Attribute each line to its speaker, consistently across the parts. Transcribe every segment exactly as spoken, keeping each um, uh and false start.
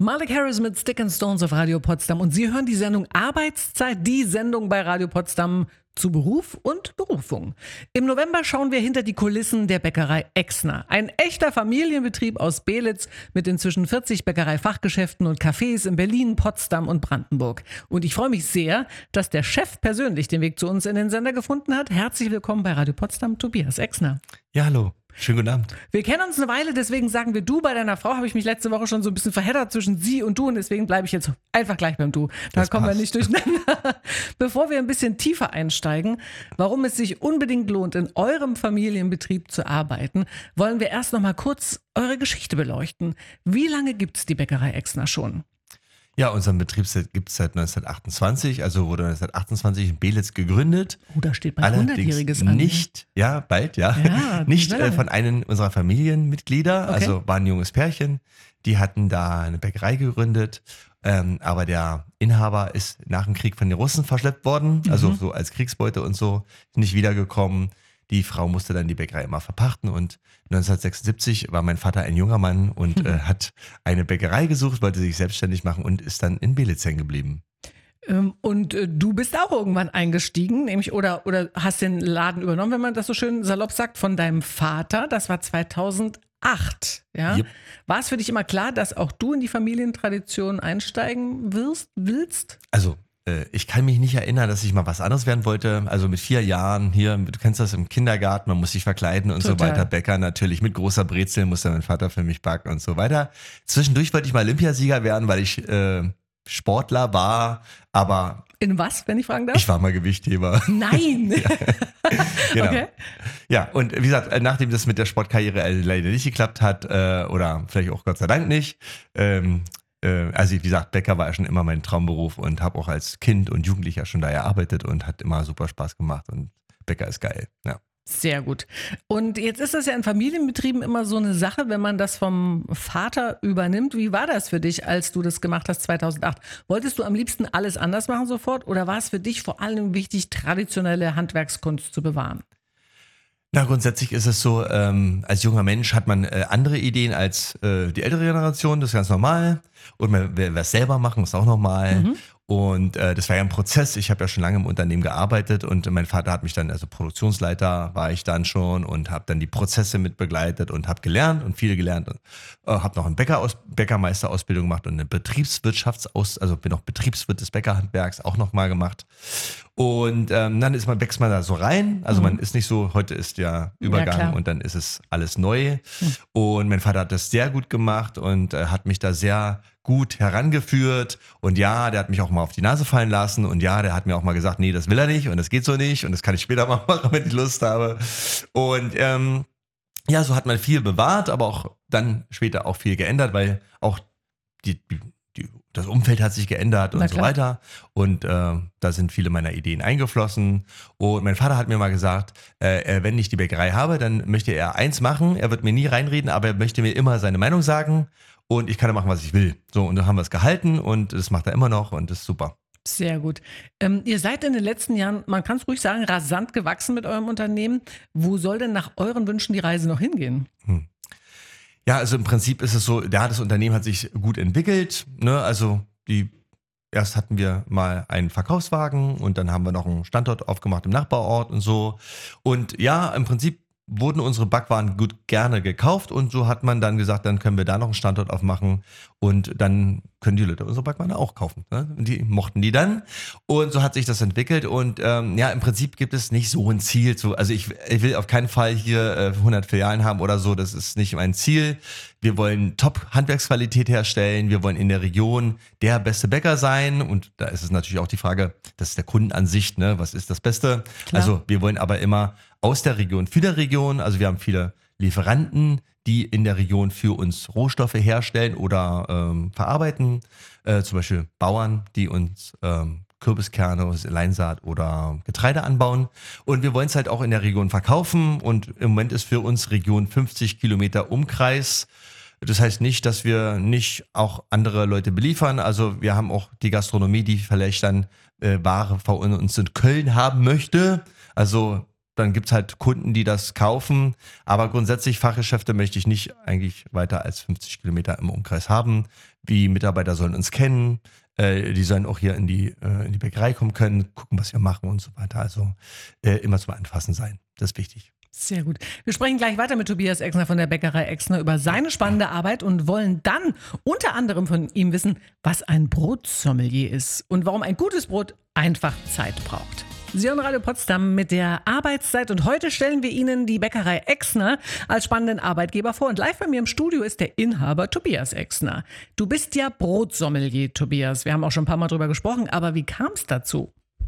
Speaker 1: Malik Harris mit Stick and Stones auf Radio Potsdam und Sie hören die Sendung Arbeitszeit, die Sendung bei Radio Potsdam zu Beruf und Berufung. Im November schauen wir hinter die Kulissen der Bäckerei Exner. Ein echter Familienbetrieb aus Belitz mit inzwischen vierzig Bäckerei-Fachgeschäften und Cafés in Berlin, Potsdam und Brandenburg. Und ich freue mich sehr, dass der Chef persönlich den Weg zu uns in den Sender gefunden hat. Herzlich willkommen bei Radio Potsdam, Tobias Exner.
Speaker 2: Ja, hallo. Schönen guten Abend.
Speaker 1: Wir kennen uns eine Weile, deswegen sagen wir du. Bei deiner Frau habe ich mich letzte Woche schon so ein bisschen verheddert zwischen sie und du und deswegen bleibe ich jetzt einfach gleich beim du. Da das kommen passt. Wir nicht durcheinander. Bevor wir ein bisschen tiefer einsteigen, warum es sich unbedingt lohnt, in eurem Familienbetrieb zu arbeiten, wollen wir erst noch mal kurz eure Geschichte beleuchten. Wie lange gibt es die Bäckerei Exner schon?
Speaker 2: Ja, unseren Betrieb gibt es seit neunzehnhundertachtundzwanzig, also wurde neunzehnhundertachtundzwanzig in Belitz gegründet.
Speaker 1: Oh, da steht bald hundertjähriges an.
Speaker 2: Nicht, ja, bald, ja, ja nicht äh, von einem unserer Familienmitglieder, okay. Also war ein junges Pärchen, die hatten da eine Bäckerei gegründet, ähm, aber der Inhaber ist nach dem Krieg von den Russen verschleppt worden, mhm. also so als Kriegsbeute und so, nicht wiedergekommen. Die Frau musste dann die Bäckerei immer verpachten und neunzehnhundertsechsundsiebzig war mein Vater ein junger Mann und mhm. äh, hat eine Bäckerei gesucht, wollte sich selbstständig machen und ist dann in Belitz hängen geblieben.
Speaker 1: Ähm, und äh, du bist auch irgendwann eingestiegen, nämlich oder, oder hast den Laden übernommen, wenn man das so schön salopp sagt, von deinem Vater. Das war zweitausendacht. Ja? Yep. War es für dich immer klar, dass auch du in die Familientradition einsteigen wirst, willst?
Speaker 2: Also ich kann mich nicht erinnern, dass ich mal was anderes werden wollte. Also mit vier Jahren hier, du kennst das im Kindergarten, man muss sich verkleiden und Total. So weiter. Bäcker natürlich mit großer Brezel musste mein Vater für mich backen und so weiter. Zwischendurch wollte ich mal Olympiasieger werden, weil ich äh, Sportler war, aber...
Speaker 1: In was, wenn ich fragen darf?
Speaker 2: Ich war mal Gewichtheber.
Speaker 1: Nein!
Speaker 2: Ja. Genau. Okay. Ja, und wie gesagt, nachdem das mit der Sportkarriere leider nicht geklappt hat, äh, oder vielleicht auch Gott sei Dank nicht, ähm, also wie gesagt, Bäcker war ja schon immer mein Traumberuf und habe auch als Kind und Jugendlicher schon da gearbeitet und hat immer super Spaß gemacht und Bäcker ist geil, ja.
Speaker 1: Sehr gut. Und jetzt ist das ja in Familienbetrieben immer so eine Sache, wenn man das vom Vater übernimmt. Wie war das für dich, als du das gemacht hast zweitausendacht? Wolltest du am liebsten alles anders machen sofort oder war es für dich vor allem wichtig, traditionelle Handwerkskunst zu bewahren?
Speaker 2: Na, grundsätzlich ist es so, ähm, als junger Mensch hat man äh, andere Ideen als äh, die ältere Generation, das ist ganz normal. Und man will was selber machen, ist auch normal. Mhm. Und äh, das war ja ein Prozess. Ich habe ja schon lange im Unternehmen gearbeitet und mein Vater hat mich dann, also Produktionsleiter war ich dann schon und habe dann die Prozesse mit begleitet und habe gelernt und viel gelernt. Und äh, habe noch eine Bäckeraus- Bäckermeisterausbildung gemacht und eine Betriebswirtschaftsaus, also bin auch Betriebswirt des Bäckerhandwerks auch nochmal gemacht. Und ähm, dann ist man, wächst man da so rein. Also mhm. man ist nicht so, heute ist ja Übergang ja, und dann ist es alles neu. Mhm. Und mein Vater hat das sehr gut gemacht und äh, hat mich da sehr gut herangeführt. Und ja, der hat mich auch mal auf die Nase fallen lassen. Und ja, der hat mir auch mal gesagt, nee, das will er nicht und das geht so nicht. Und das kann ich später mal machen, wenn ich Lust habe. Und ähm, ja, so hat man viel bewahrt, aber auch dann später auch viel geändert, weil auch die, die Die, das Umfeld hat sich geändert und so weiter und äh, da sind viele meiner Ideen eingeflossen und mein Vater hat mir mal gesagt, äh, wenn ich die Bäckerei habe, dann möchte er eins machen, er wird mir nie reinreden, aber er möchte mir immer seine Meinung sagen und ich kann dann machen, was ich will. So, und dann haben wir es gehalten und das macht er immer noch und das ist super.
Speaker 1: Sehr gut. Ähm, ihr seid in den letzten Jahren, man kann es ruhig sagen, rasant gewachsen mit eurem Unternehmen. Wo soll denn nach euren Wünschen die Reise noch hingehen?
Speaker 2: Hm. Ja, also im Prinzip ist es so, ja, das Unternehmen hat sich gut entwickelt, ne, also die, erst hatten wir mal einen Verkaufswagen und dann haben wir noch einen Standort aufgemacht im Nachbarort und so und ja, im Prinzip wurden unsere Backwaren gut gerne gekauft und so hat man dann gesagt, dann können wir da noch einen Standort aufmachen und dann können die Leute unsere Backwaren auch kaufen. Ne? Und die mochten die dann und so hat sich das entwickelt und ähm, ja, im Prinzip gibt es nicht so ein Ziel. Zu, also ich, ich will auf keinen Fall hier äh, hundert Filialen haben oder so, das ist nicht mein Ziel. Wir wollen Top-Handwerksqualität herstellen, wir wollen in der Region der beste Bäcker sein und da ist es natürlich auch die Frage, das ist der Kundenansicht, ne? Was ist das Beste? Klar. Also wir wollen aber immer aus der Region, für der Region, also wir haben viele Lieferanten, die in der Region für uns Rohstoffe herstellen oder ähm, verarbeiten, äh, zum Beispiel Bauern, die uns ähm, Kürbiskerne, Leinsaat oder Getreide anbauen und wir wollen es halt auch in der Region verkaufen und im Moment ist für uns Region fünfzig Kilometer Umkreis. Das heißt nicht, dass wir nicht auch andere Leute beliefern. Also wir haben auch die Gastronomie, die vielleicht dann äh, Ware von uns in Köln haben möchte. Also dann gibt's halt Kunden, die das kaufen. Aber grundsätzlich Fachgeschäfte möchte ich nicht eigentlich weiter als fünfzig Kilometer im Umkreis haben. wie Mitarbeiter sollen uns kennen. Äh, die sollen auch hier in die, äh, in die Bäckerei kommen können, gucken, was wir machen und so weiter. Also äh, immer zum Anfassen sein. Das ist wichtig.
Speaker 1: Sehr gut. Wir sprechen gleich weiter mit Tobias Exner von der Bäckerei Exner über seine spannende Arbeit und wollen dann unter anderem von ihm wissen, was ein Brotsommelier ist und warum ein gutes Brot einfach Zeit braucht. Sie hören Radio Potsdam mit der Arbeitszeit und heute stellen wir Ihnen die Bäckerei Exner als spannenden Arbeitgeber vor. Und live bei mir im Studio ist der Inhaber Tobias Exner. Du bist ja Brotsommelier, Tobias. Wir haben auch schon ein paar Mal drüber gesprochen, aber wie kam es dazu?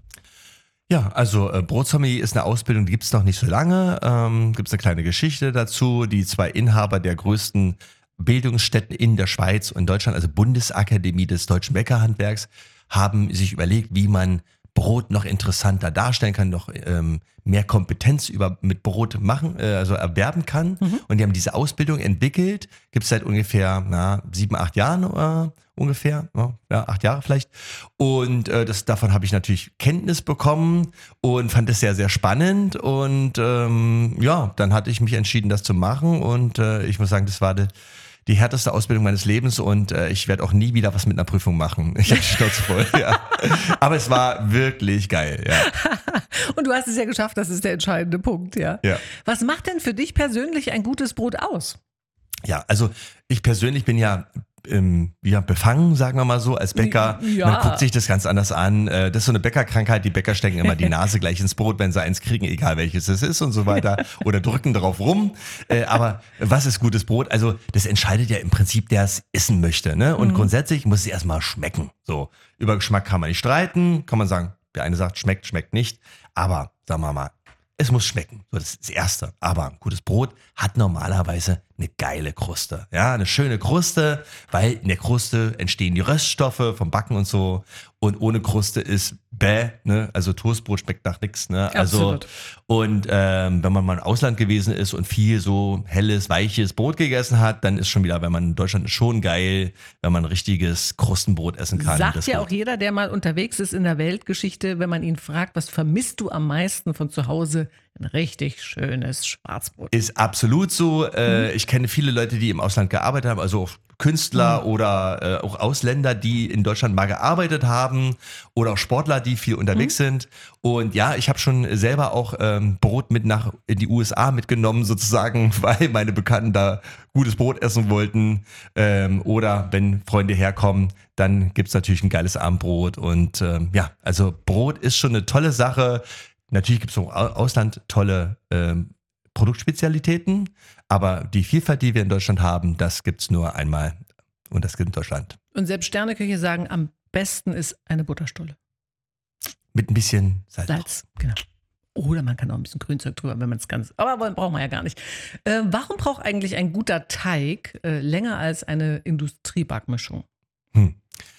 Speaker 2: Ja, also äh, Brotsommelier ist eine Ausbildung, die gibt es noch nicht so lange. Ähm, gibt es eine kleine Geschichte dazu. Die zwei Inhaber der größten Bildungsstätten in der Schweiz und Deutschland, also Bundesakademie des deutschen Bäckerhandwerks, haben sich überlegt, wie man Brot noch interessanter darstellen kann, noch ähm, mehr Kompetenz über mit Brot machen, äh, also erwerben kann. Mhm. Und die haben diese Ausbildung entwickelt, gibt es seit ungefähr na, sieben, acht Jahren äh, ungefähr, ja, acht Jahre vielleicht. Und äh, das, davon habe ich natürlich Kenntnis bekommen und fand es sehr, sehr spannend. Und ähm, ja, dann hatte ich mich entschieden, das zu machen. Und äh, ich muss sagen, das war die, die härteste Ausbildung meines Lebens und äh, ich werde auch nie wieder was mit einer Prüfung machen. Ich habe Stolz voll, ja. Aber es war wirklich geil, ja.
Speaker 1: Und du hast es ja geschafft, das ist der entscheidende Punkt, ja.
Speaker 2: ja.
Speaker 1: Was macht denn für dich persönlich ein gutes Brot aus?
Speaker 2: Ja, also ich persönlich bin ja Ähm, ja, befangen, sagen wir mal so, als Bäcker.
Speaker 1: Ja.
Speaker 2: Man guckt sich das ganz anders an. Das ist so eine Bäckerkrankheit. Die Bäcker stecken immer die Nase gleich ins Brot, wenn sie eins kriegen, egal welches es ist und so weiter. Oder drücken darauf rum. Aber was ist gutes Brot? Also das entscheidet ja im Prinzip, der es essen möchte. Ne? Und mhm. grundsätzlich muss es erstmal schmecken. So, über Geschmack kann man nicht streiten. Kann man sagen, der eine sagt, schmeckt, schmeckt nicht. Aber sagen wir mal, es muss schmecken. So, das ist das Erste. Aber ein gutes Brot hat normalerweise eine geile Kruste. Ja, eine schöne Kruste, weil in der Kruste entstehen die Röststoffe vom Backen und so. Und ohne Kruste ist bäh, ne? Also Toastbrot schmeckt nach nichts, ne? Also,
Speaker 1: absolut.
Speaker 2: Und ähm, wenn man mal im Ausland gewesen ist und viel so helles, weiches Brot gegessen hat, dann ist schon wieder, wenn man in Deutschland ist, schon geil, wenn man ein richtiges Krustenbrot essen kann.
Speaker 1: Sagt
Speaker 2: das
Speaker 1: ja
Speaker 2: Brot.
Speaker 1: auch jeder, der mal unterwegs ist in der Weltgeschichte, wenn man ihn fragt, was vermisst du am meisten von zu Hause? Ein richtig schönes Schwarzbrot.
Speaker 2: Ist absolut so. Äh, ich kenne viele Leute, die im Ausland gearbeitet haben, also auch Künstler mhm. oder äh, auch Ausländer, die in Deutschland mal gearbeitet haben oder auch Sportler, die viel unterwegs mhm. sind. Und ja, ich habe schon selber auch ähm, Brot mit nach in die U S A mitgenommen sozusagen, weil meine Bekannten da gutes Brot essen wollten. Ähm, oder wenn Freunde herkommen, dann gibt's natürlich ein geiles Abendbrot. Und ähm, ja, also Brot ist schon eine tolle Sache. Natürlich gibt es im Ausland tolle ähm, Produktspezialitäten, aber die Vielfalt, die wir in Deutschland haben, das gibt es nur einmal und das gibt in Deutschland.
Speaker 1: Und selbst Sterneköche sagen, am besten ist eine Butterstulle.
Speaker 2: Mit ein bisschen Salz.
Speaker 1: Salz, genau. Oder man kann auch ein bisschen Grünzeug drüber, wenn man es ganz... Aber braucht man ja gar nicht. Äh, warum braucht eigentlich ein guter Teig äh, länger als eine Industriebackmischung?
Speaker 2: Hm.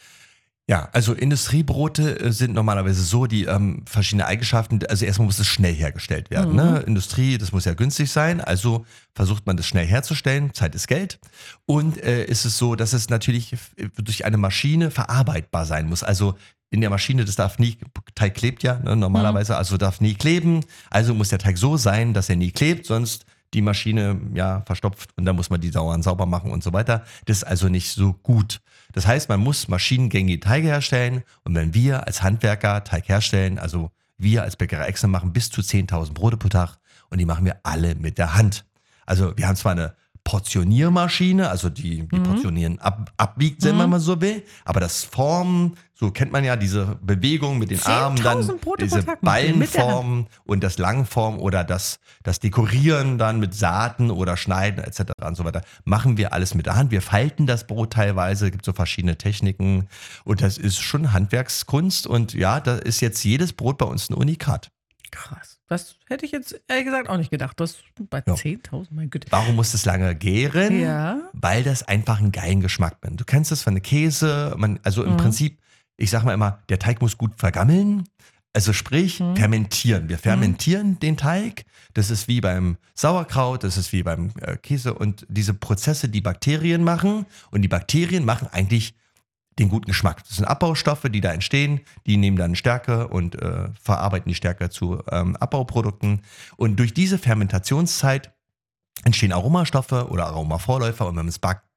Speaker 2: Ja, also Industriebrote sind normalerweise so, die haben verschiedene Eigenschaften. Also erstmal muss es schnell hergestellt werden. Mhm. Ne? Industrie, das muss ja günstig sein. Also versucht man das schnell herzustellen. Zeit ist Geld. Und äh, ist es so, dass es natürlich durch eine Maschine verarbeitbar sein muss. Also in der Maschine, das darf nie, Teig klebt ja ne, normalerweise, mhm. also darf nie kleben. Also muss der Teig so sein, dass er nie klebt, sonst die Maschine ja verstopft und dann muss man die dauernd sauber machen und so weiter. Das ist also nicht so gut. Das heißt, man muss maschinengängige Teige herstellen und wenn wir als Handwerker Teig herstellen, also wir als Bäckerei Exner machen bis zu zehntausend Brote pro Tag und die machen wir alle mit der Hand. Also wir haben zwar eine Portioniermaschine, also die, die mhm. Portionieren ab, abwiegt, wenn man mal so will, aber das Formen, so kennt man ja diese Bewegung mit den Armen, dann diese Ballenform und das Langform oder das, das Dekorieren dann mit Saaten oder Schneiden et cetera und so weiter, machen wir alles mit der Hand. Wir falten das Brot teilweise, gibt so verschiedene Techniken und das ist schon Handwerkskunst und ja, da ist jetzt jedes Brot bei uns ein Unikat.
Speaker 1: Krass. Das hätte ich jetzt ehrlich gesagt auch nicht gedacht. Das bei ja. zehntausend, mein Gott.
Speaker 2: Warum muss das lange gären?
Speaker 1: Ja.
Speaker 2: Weil das einfach einen geilen Geschmack hat. Du kennst das von der Käse, man, also im mhm. Prinzip, ich sag mal immer, der Teig muss gut vergammeln. Also sprich, mhm. fermentieren. Wir fermentieren mhm. den Teig. Das ist wie beim Sauerkraut, das ist wie beim äh, Käse. Und diese Prozesse, die Bakterien machen, und die Bakterien machen eigentlich den guten Geschmack. Das sind Abbaustoffe, die da entstehen, die nehmen dann Stärke und äh, verarbeiten die Stärke zu ähm, Abbauprodukten. Und durch diese Fermentationszeit entstehen Aromastoffe oder Aromavorläufer und wenn man es backt,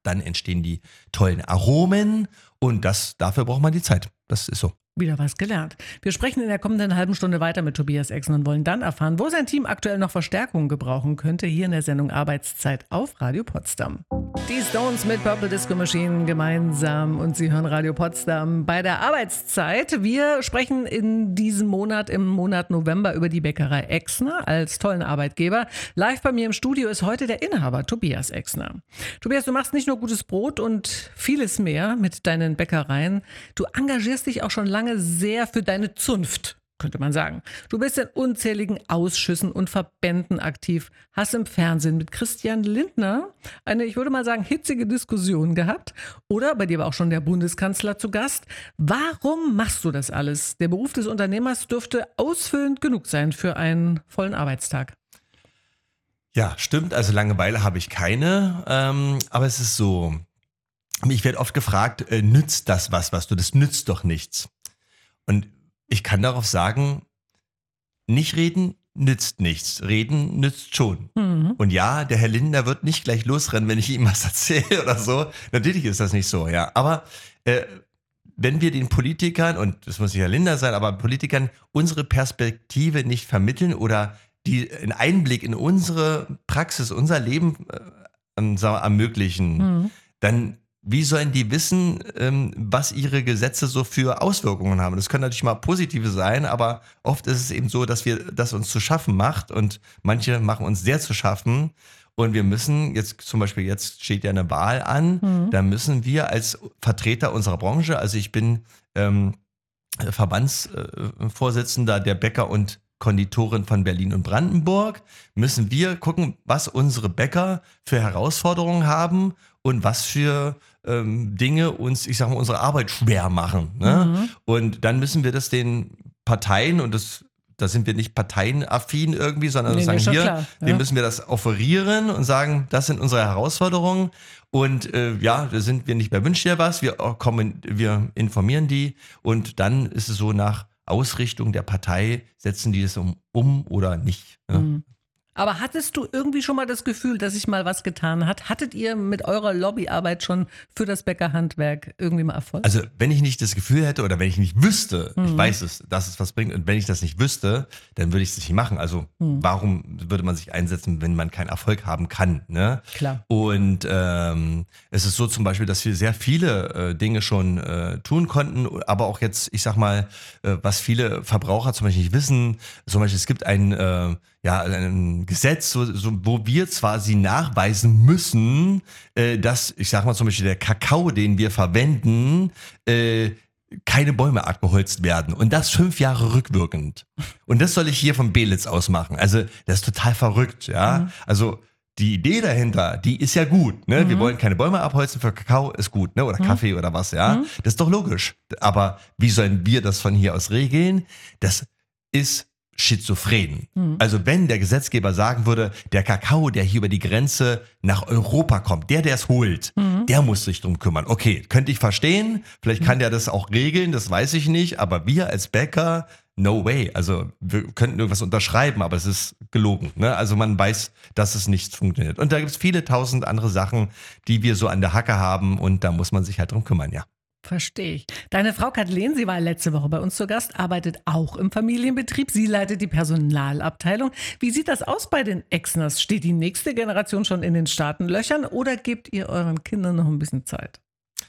Speaker 2: dann entstehen die tollen Aromen und das, dafür braucht man die Zeit. Das ist so.
Speaker 1: Wieder was gelernt. Wir sprechen in der kommenden halben Stunde weiter mit Tobias Exner und wollen dann erfahren, wo sein Team aktuell noch Verstärkung gebrauchen könnte, hier in der Sendung Arbeitszeit auf Radio Potsdam. Die Stones mit Purple Disco Machine gemeinsam und Sie hören Radio Potsdam bei der Arbeitszeit. Wir sprechen in diesem Monat, im Monat November, über die Bäckerei Exner als tollen Arbeitgeber. Live bei mir im Studio ist heute der Inhaber Tobias Exner. Tobias, du machst nicht nur gutes Brot und vieles mehr mit deinen Bäckereien. Du engagierst dich auch schon lange sehr für deine Zunft, könnte man sagen. Du bist in unzähligen Ausschüssen und Verbänden aktiv, hast im Fernsehen mit Christian Lindner eine, ich würde mal sagen, hitzige Diskussion gehabt. Oder bei dir war auch schon der Bundeskanzler zu Gast. Warum machst du das alles? Der Beruf des Unternehmers dürfte ausfüllend genug sein für einen vollen Arbeitstag.
Speaker 2: Ja, stimmt. Also Langeweile habe ich keine. Ähm, aber es ist so, ich werde oft gefragt, äh, nützt das was, was du, das nützt doch nichts. Und ich kann darauf sagen, nicht reden nützt nichts. Reden nützt schon. Mhm. Und ja, der Herr Lindner wird nicht gleich losrennen, wenn ich ihm was erzähle oder so. Natürlich ist das nicht so, ja. Aber äh, wenn wir den Politikern, und das muss nicht Herr Lindner sein, aber Politikern unsere Perspektive nicht vermitteln oder die einen Einblick in unsere Praxis, unser Leben äh, ermöglichen, mhm. dann wie sollen die wissen, ähm, was ihre Gesetze so für Auswirkungen haben? Das können natürlich mal positive sein, aber oft ist es eben so, dass wir das uns zu schaffen macht und manche machen uns sehr zu schaffen und wir müssen jetzt zum Beispiel, jetzt steht ja eine Wahl an, mhm. da müssen wir als Vertreter unserer Branche, also ich bin ähm, Verbandsvorsitzender der Bäcker und Konditoren von Berlin und Brandenburg, müssen wir gucken, was unsere Bäcker für Herausforderungen haben und was für ähm, Dinge uns, ich sag mal, unsere Arbeit schwer machen. Ne? Mhm. Und dann müssen wir das den Parteien, und das, da sind wir nicht parteienaffin irgendwie, sondern nee, sagen hier, klar, ja. Dem müssen wir das offerieren und sagen, das sind unsere Herausforderungen. Und äh, ja, da sind wir nicht mehr, wünscht ihr was, wir, kommen, wir informieren die und dann ist es so, nach Ausrichtung der Partei setzen die es um, um oder nicht. Ja.
Speaker 1: Mhm. Aber hattest du irgendwie schon mal das Gefühl, dass sich mal was getan hat? Hattet ihr mit eurer Lobbyarbeit schon für das Bäckerhandwerk irgendwie mal Erfolg?
Speaker 2: Also wenn ich nicht das Gefühl hätte oder wenn ich nicht wüsste, mhm. ich weiß es, dass es was bringt und wenn ich das nicht wüsste, dann würde ich es nicht machen. Also mhm. warum würde man sich einsetzen, wenn man keinen Erfolg haben kann? Ne?
Speaker 1: Klar.
Speaker 2: Und ähm, es ist so zum Beispiel, dass wir sehr viele äh, Dinge schon äh, tun konnten, aber auch jetzt, ich sag mal, äh, was viele Verbraucher zum Beispiel nicht wissen, zum Beispiel es gibt ein äh, ja, ein Gesetz, so, so, wo wir zwar sie nachweisen müssen, äh, dass, ich sag mal zum Beispiel der Kakao, den wir verwenden, äh, keine Bäume abgeholzt werden. Und das fünf Jahre rückwirkend. Und das soll ich hier vom Belitz aus machen. Also das ist total verrückt, ja. Mhm. Also die Idee dahinter, die ist ja gut, ne? Mhm. Wir wollen keine Bäume abholzen, für Kakao ist gut, ne? Oder mhm. Kaffee oder was, ja. Mhm. Das ist doch logisch. Aber wie sollen wir das von hier aus regeln? Das ist schizophren. Mhm. Also wenn der Gesetzgeber sagen würde, der Kakao, der hier über die Grenze nach Europa kommt, der, der es holt, mhm. der muss sich drum kümmern. Okay, könnte ich verstehen, vielleicht kann der das auch regeln, das weiß ich nicht, aber wir als Bäcker, no way. Also wir könnten irgendwas unterschreiben, aber es ist gelogen. Ne? Also man weiß, dass es nicht funktioniert. Und da gibt es viele tausend andere Sachen, die wir so an der Hacke haben und da muss man sich halt drum kümmern, ja.
Speaker 1: Verstehe ich. Deine Frau Kathleen, sie war letzte Woche bei uns zu Gast, arbeitet auch im Familienbetrieb. Sie leitet die Personalabteilung. Wie sieht das aus bei den Exners? Steht die nächste Generation schon in den Startenlöchern oder gebt ihr euren Kindern noch ein bisschen Zeit?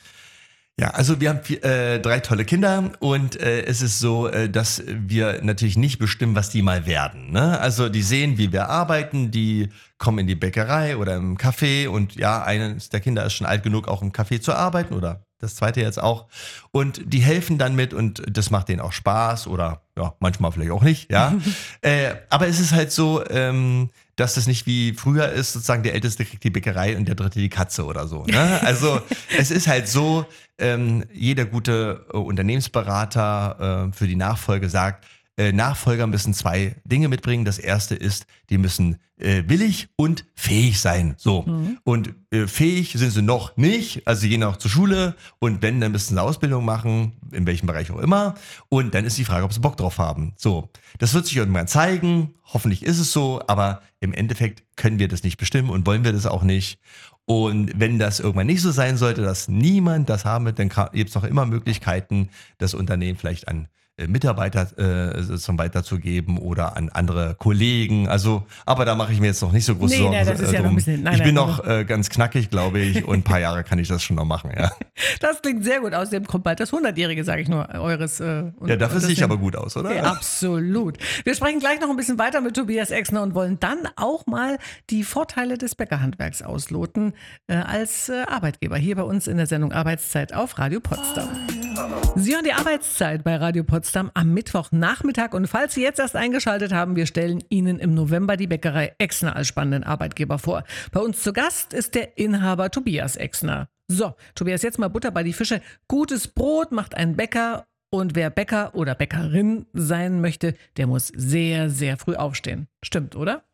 Speaker 2: Ja, also wir haben vier, äh, drei tolle Kinder und äh, es ist so, äh, dass wir natürlich nicht bestimmen, was die mal werden. Ne? Also die sehen, wie wir arbeiten, die kommen in die Bäckerei oder im Café und ja, eines der Kinder ist schon alt genug, auch im Café zu arbeiten oder das zweite jetzt auch. Und die helfen dann mit und das macht denen auch Spaß oder ja, manchmal vielleicht auch nicht, ja. äh, aber es ist halt so, ähm, dass das nicht wie früher ist, sozusagen der Älteste kriegt die Bäckerei und der Dritte die Katze oder so. Ne? Also es ist halt so, ähm, jeder gute äh, Unternehmensberater äh, für die Nachfolge sagt, äh, Nachfolger müssen zwei Dinge mitbringen. Das erste ist, die müssen äh, willig und fähig sein. So. Mhm. Und äh, fähig sind sie noch nicht, also sie gehen auch zur Schule und wenn, dann müssen sie Ausbildung machen, in welchem Bereich auch immer. Und dann ist die Frage, ob sie Bock drauf haben. So. Das wird sich irgendwann zeigen. Hoffentlich ist es so, aber im Endeffekt können wir das nicht bestimmen und wollen wir das auch nicht. Und wenn das irgendwann nicht so sein sollte, dass niemand das haben wird, dann gibt es noch immer Möglichkeiten, das Unternehmen vielleicht an Mitarbeiter äh, zum weiterzugeben oder an andere Kollegen. Also, aber da mache ich mir jetzt noch nicht so große
Speaker 1: Nee,
Speaker 2: Sorgen.
Speaker 1: nee, das ist ja
Speaker 2: drum.
Speaker 1: noch ein bisschen- nein,
Speaker 2: ich bin
Speaker 1: nein,
Speaker 2: noch äh, ganz knackig, glaube ich, und ein paar Jahre kann ich das schon noch machen. Ja,
Speaker 1: Das klingt sehr gut. Außerdem kommt bald das hundertjährige, sage ich nur, eures. Äh, und,
Speaker 2: ja dafür
Speaker 1: und
Speaker 2: sehe ich
Speaker 1: deswegen-
Speaker 2: aber gut aus, oder?
Speaker 1: Ja, absolut. Wir sprechen gleich noch ein bisschen weiter mit Tobias Exner und wollen dann auch mal die Vorteile des Bäckerhandwerks ausloten äh, als äh, Arbeitgeber hier bei uns in der Sendung Arbeitszeit auf Radio Potsdam. Sie hören die Arbeitszeit bei Radio Potsdam am Mittwochnachmittag und falls Sie jetzt erst eingeschaltet haben, wir stellen Ihnen im November die Bäckerei Exner als spannenden Arbeitgeber vor. Bei uns zu Gast ist der Inhaber Tobias Exner. So, Tobias, jetzt mal Butter bei die Fische. Gutes Brot macht ein Bäcker. Und wer Bäcker oder Bäckerin sein möchte, der muss sehr, sehr früh aufstehen. Stimmt, oder?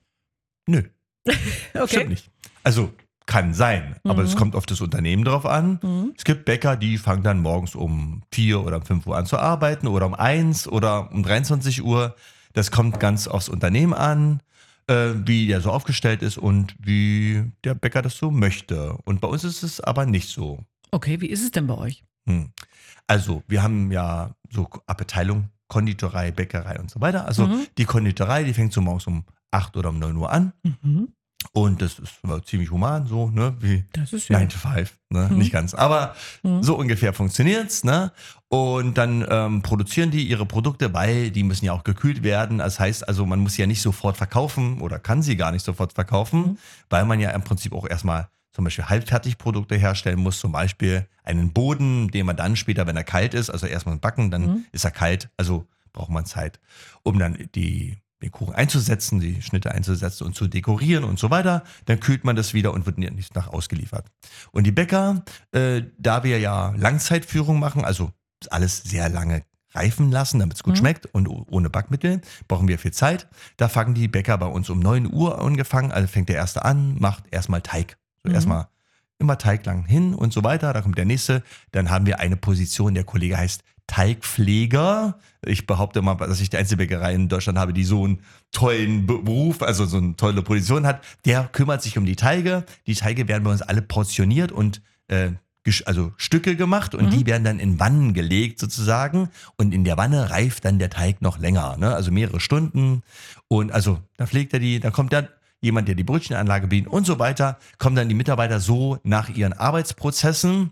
Speaker 2: Nö,
Speaker 1: Okay.
Speaker 2: stimmt nicht. Also kann sein, aber es kommt auf das Unternehmen drauf an.
Speaker 1: Mhm.
Speaker 2: Es gibt Bäcker, die fangen dann morgens um vier oder um fünf Uhr an zu arbeiten oder um eins oder um dreiundzwanzig Uhr. Das kommt ganz aufs Unternehmen an, äh, wie der so aufgestellt ist und wie der Bäcker das so möchte. Und bei uns ist es aber nicht so.
Speaker 1: Okay, wie ist es denn bei euch?
Speaker 2: Hm. Also, wir haben ja so Abteilung, Konditorei, Bäckerei und so weiter. Also
Speaker 1: Mhm.
Speaker 2: die Konditorei, die fängt so morgens um acht oder um neun Uhr an.
Speaker 1: Mhm.
Speaker 2: Und das ist äh, ziemlich human, so, ne, wie
Speaker 1: Das ist ja.
Speaker 2: nine to five, ne,
Speaker 1: Mhm.
Speaker 2: nicht ganz. Aber
Speaker 1: Mhm.
Speaker 2: so ungefähr funktioniert's, ne. Und dann ähm, produzieren die ihre Produkte, weil die müssen ja auch gekühlt werden. Das heißt also, man muss sie ja nicht sofort verkaufen oder kann sie gar nicht sofort verkaufen,
Speaker 1: Mhm.
Speaker 2: weil man ja im Prinzip auch erstmal zum Beispiel Halbfertigprodukte herstellen muss, zum Beispiel einen Boden, den man dann später, wenn er kalt ist, also erstmal backen, dann
Speaker 1: Mhm.
Speaker 2: ist er kalt, also braucht man Zeit, um dann die, den Kuchen einzusetzen, die Schnitte einzusetzen und zu dekorieren und so weiter. Dann kühlt man das wieder und wird nicht nach ausgeliefert. Und die Bäcker, äh, da wir ja Langzeitführung machen, also alles sehr lange reifen lassen, damit es gut
Speaker 1: Mhm.
Speaker 2: schmeckt und ohne Backmittel, brauchen wir viel Zeit. Da fangen die Bäcker bei uns um neun Uhr angefangen, also fängt der erste an, macht erstmal Teig. So
Speaker 1: Mhm.
Speaker 2: erstmal immer Teig lang hin und so weiter. Da kommt der nächste. Dann haben wir eine Position, der Kollege heißt Teigpfleger. Ich behaupte mal, dass ich die einzige Bäckerei in Deutschland habe, die so einen tollen Beruf, also so eine tolle Position hat. Der kümmert sich um die Teige. Die Teige werden bei uns alle portioniert und äh, gesch- also Stücke gemacht und
Speaker 1: Mhm.
Speaker 2: die werden dann in Wannen gelegt sozusagen und in der Wanne reift dann der Teig noch länger, ne? Also mehrere Stunden und also da pflegt er die, da kommt dann jemand, der die Brötchenanlage bedient und so weiter, kommen dann die Mitarbeiter so nach ihren Arbeitsprozessen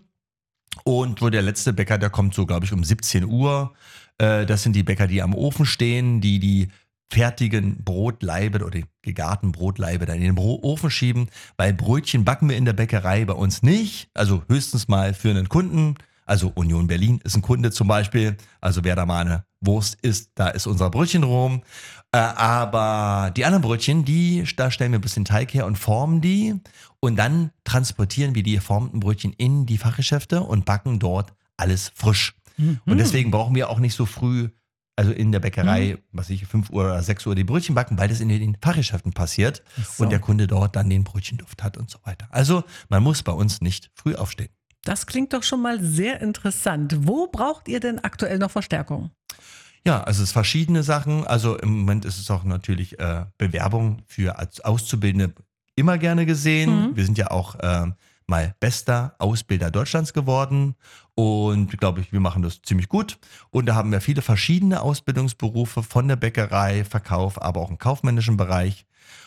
Speaker 2: und so der letzte Bäcker, der kommt so, glaube ich, um siebzehn Uhr. Äh, das sind die Bäcker, die am Ofen stehen, die die fertigen Brotleibe oder die gegarten Brotleibe dann in den Bro- Ofen schieben, weil Brötchen backen wir in der Bäckerei bei uns nicht, also höchstens mal für einen Kunden. Also Union Berlin ist ein Kunde zum Beispiel, also wer da mal eine Wurst isst, da ist unser Brötchen rum. Äh, aber die anderen Brötchen, die, da stellen wir ein bisschen Teig her und formen die und dann transportieren wir die geformten Brötchen in die Fachgeschäfte und backen dort alles frisch.
Speaker 1: Mhm.
Speaker 2: Und deswegen brauchen wir auch nicht so früh, also in der Bäckerei,
Speaker 1: Mhm.
Speaker 2: was ich, fünf Uhr oder sechs Uhr die Brötchen backen, weil das in den Fachgeschäften passiert
Speaker 1: Ach so.
Speaker 2: und der Kunde dort dann den Brötchenduft hat und so weiter. Also man muss bei uns nicht früh aufstehen.
Speaker 1: Das klingt doch schon mal sehr interessant. Wo braucht ihr denn aktuell noch Verstärkung?
Speaker 2: Ja, also es ist verschiedene Sachen. Also im Moment ist es auch natürlich äh, Bewerbung für als Auszubildende immer gerne gesehen.
Speaker 1: Mhm.
Speaker 2: Wir sind ja auch äh, mal bester Ausbilder Deutschlands geworden und glaube ich, wir machen das ziemlich gut. Und da haben wir viele verschiedene Ausbildungsberufe von der Bäckerei, Verkauf, aber auch im kaufmännischen Bereich.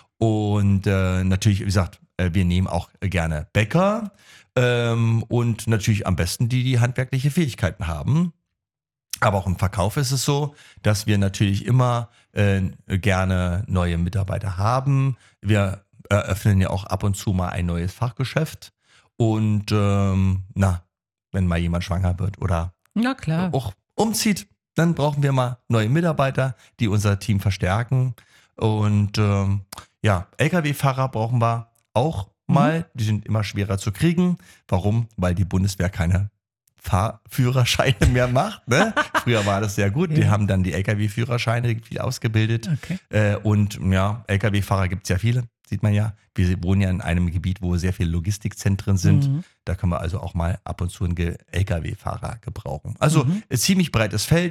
Speaker 2: Und äh, natürlich, wie gesagt, äh, wir nehmen auch gerne Bäcker ähm, und natürlich am besten die, die handwerkliche Fähigkeiten haben. Aber auch im Verkauf ist es so, dass wir natürlich immer äh, gerne neue Mitarbeiter haben. Wir eröffnen ja auch ab und zu mal ein neues Fachgeschäft. Und ähm, na, wenn mal jemand schwanger wird oder
Speaker 1: Na klar.
Speaker 2: auch umzieht, dann brauchen wir mal neue Mitarbeiter, die unser Team verstärken. Und ähm, ja, L K W-Fahrer brauchen wir auch mal. Die sind immer schwerer zu kriegen. Warum? Weil die Bundeswehr keine Fahrführerscheine mehr macht. Ne? Früher war das sehr gut. Die
Speaker 1: Ja.
Speaker 2: haben dann die L K W-Führerscheine viel ausgebildet.
Speaker 1: Okay.
Speaker 2: Äh, und ja, L K W-Fahrer gibt es ja viele, sieht man ja. Wir wohnen ja in einem Gebiet, wo sehr viele Logistikzentren sind.
Speaker 1: Mhm.
Speaker 2: Da können wir also auch mal ab und zu einen Ge- L K W-Fahrer gebrauchen. Also
Speaker 1: Mhm.
Speaker 2: ein ziemlich breites Feld.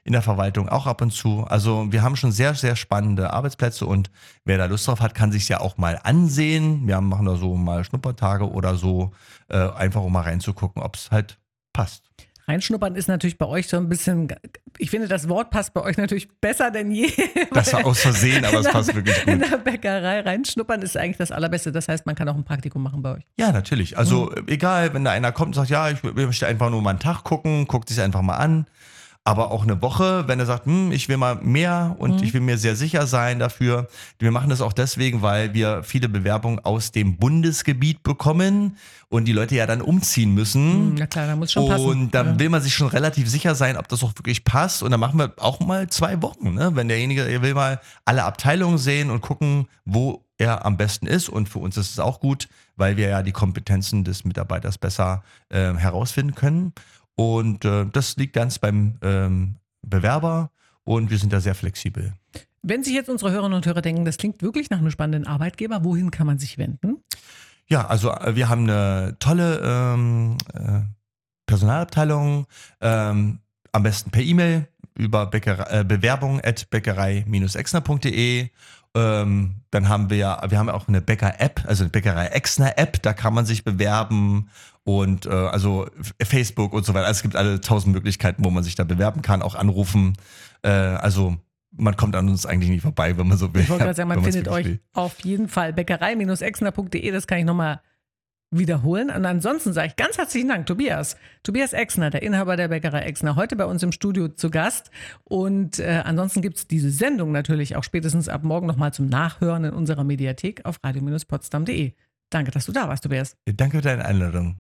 Speaker 2: in der Verwaltung auch ab und zu. Also wir haben schon sehr, sehr spannende Arbeitsplätze und wer da Lust drauf hat, kann sich ja auch mal ansehen. Wir machen da so mal Schnuppertage oder so, äh, einfach um mal reinzugucken, ob es halt passt.
Speaker 1: Reinschnuppern ist natürlich bei euch so ein bisschen, ich finde, das Wort passt bei euch natürlich besser denn je.
Speaker 2: Das war aus Versehen, aber es passt wirklich gut.
Speaker 1: In der Bäckerei reinschnuppern ist eigentlich das Allerbeste. Das heißt, man kann auch ein Praktikum machen bei euch.
Speaker 2: Ja, natürlich. Also mhm. egal, wenn da einer kommt und sagt, ja, ich möchte einfach nur mal einen Tag gucken, guckt sich einfach mal an. Aber auch eine Woche, wenn er sagt, hm, ich will mal mehr und mhm. ich will mir sehr sicher sein dafür. Wir machen das auch deswegen, weil wir viele Bewerbungen aus dem Bundesgebiet bekommen und die Leute ja dann umziehen müssen.
Speaker 1: Na klar, da muss schon passen.
Speaker 2: Und dann
Speaker 1: ja.
Speaker 2: will man sich schon relativ sicher sein, ob das auch wirklich passt. Und dann machen wir auch mal zwei Wochen, ne? Wenn derjenige, er will mal alle Abteilungen sehen und gucken, wo er am besten ist. Und für uns ist es auch gut, weil wir ja die Kompetenzen des Mitarbeiters besser äh, herausfinden können. Und äh, das liegt ganz beim ähm, Bewerber und wir sind da sehr flexibel.
Speaker 1: Wenn sich jetzt unsere Hörerinnen und Hörer denken, das klingt wirklich nach einem spannenden Arbeitgeber, wohin kann man sich wenden?
Speaker 2: Ja, also wir haben eine tolle ähm, äh, Personalabteilung, ähm, am besten per E-Mail über Bäckerei, äh, bewerbung at bäckerei Bindestrich exner punkt de. Ähm, dann haben wir ja, wir haben ja auch eine Bäcker-App, also eine Bäckerei-Exner-App, da kann man sich bewerben und äh, also Facebook und so weiter. Also es gibt alle tausend Möglichkeiten, wo man sich da bewerben kann, auch anrufen. Äh, also man kommt an uns eigentlich nicht vorbei, wenn man so will.
Speaker 1: Ich wollte gerade sagen, man findet euch will. Auf jeden Fall. bäckerei Bindestrich exner punkt de, das kann ich nochmal wiederholen. Und ansonsten sage ich ganz herzlichen Dank, Tobias. Tobias Exner, der Inhaber der Bäckerei Exner, heute bei uns im Studio zu Gast. Und äh, ansonsten gibt es diese Sendung natürlich auch spätestens ab morgen nochmal zum Nachhören in unserer Mediathek auf radio Bindestrich potsdam punkt de. Danke, dass du da warst, Tobias.
Speaker 2: Danke für deine Einladung.